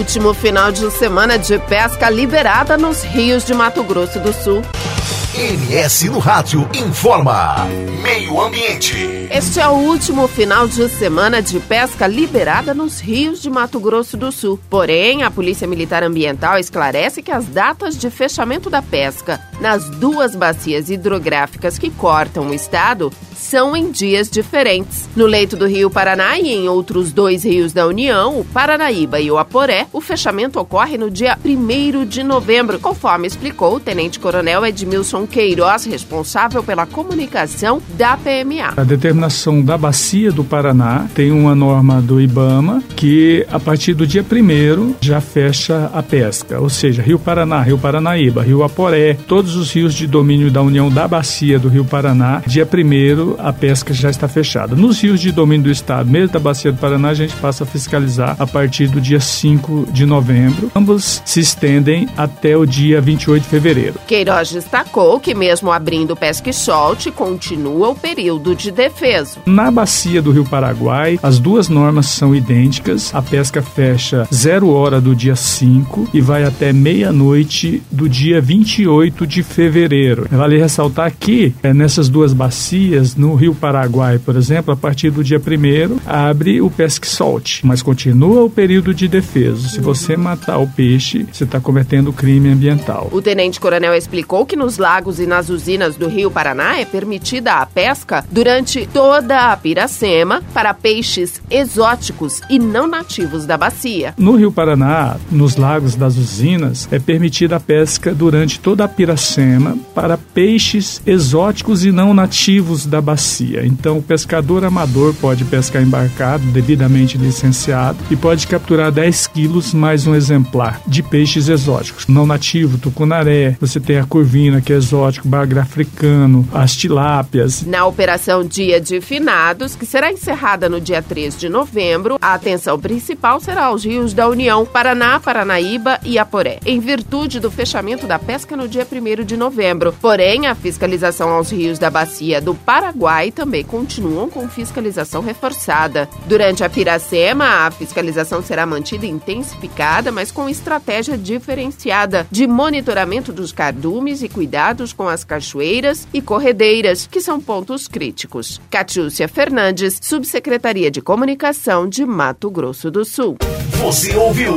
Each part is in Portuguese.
último final de semana de pesca liberada nos rios de Mato Grosso do Sul. MS no Rádio informa Meio Ambiente. Este é o último final de semana de pesca liberada nos rios de Mato Grosso do Sul. Porém, a Polícia Militar Ambiental esclarece que as datas de fechamento da pesca nas duas bacias hidrográficas que cortam o estado são em dias diferentes. No leito do Rio Paraná e em outros dois rios da União, o Paranaíba e o Aporé, o fechamento ocorre no dia 1º de novembro, conforme explicou o Tenente-Coronel Edmilson Queiroz, responsável pela comunicação da PMA. A determinação da Bacia do Paraná tem uma norma do IBAMA que, a partir do dia 1º, já fecha a pesca. Ou seja, Rio Paraná, Rio Paranaíba, Rio Aporé, todos os rios de domínio da União da Bacia do Rio Paraná, dia 1º, a pesca já está fechada. Nos rios de domínio do Estado, mesmo da Bacia do Paraná, a gente passa a fiscalizar a partir do dia 5 de novembro. Ambos se estendem até o dia 28 de fevereiro. Queiroz destacou que, mesmo abrindo pesca e solte, continua o período de defeso. Na Bacia do Rio Paraguai, as duas normas são idênticas. A pesca fecha 0 hora do dia 5 e vai até meia-noite do dia 28 de fevereiro. Vale ressaltar que, nessas duas bacias, no Rio Paraguai, por exemplo, a partir do dia 1º, abre o pesca e solte, mas continua o período de defeso. Se você matar o peixe, você está cometendo crime ambiental. O tenente-coronel explicou que nos lagos e nas usinas do Rio Paraná é permitida a pesca durante toda a Piracema para peixes exóticos e não nativos da bacia. No Rio Paraná, nos lagos das usinas, é permitida a pesca durante toda a Piracema para peixes exóticos e não nativos da bacia. Então, o pescador amador pode pescar embarcado, devidamente licenciado, e pode capturar 10 quilos mais um exemplar de peixes exóticos. Não nativo, tucunaré, você tem a curvina, que é exótico, bagre africano, as tilápias. Na Operação Dia de Finados, que será encerrada no dia 3 de novembro, a atenção principal será aos rios da União, Paraná, Paranaíba e Aporé, em virtude do fechamento da pesca no dia 1º de novembro. Porém, a fiscalização aos rios da bacia do Paraguai também continuam com fiscalização reforçada. Durante a Piracema, a fiscalização será mantida intensificada, mas com estratégia diferenciada de monitoramento dos cardumes e cuidados com as cachoeiras e corredeiras, que são pontos críticos. Catiúcia Fernandes, Subsecretaria de Comunicação de Mato Grosso do Sul. Você ouviu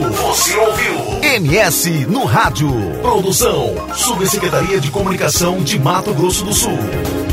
MS no Rádio. Produção, Subsecretaria de Comunicação de Mato Grosso do Sul.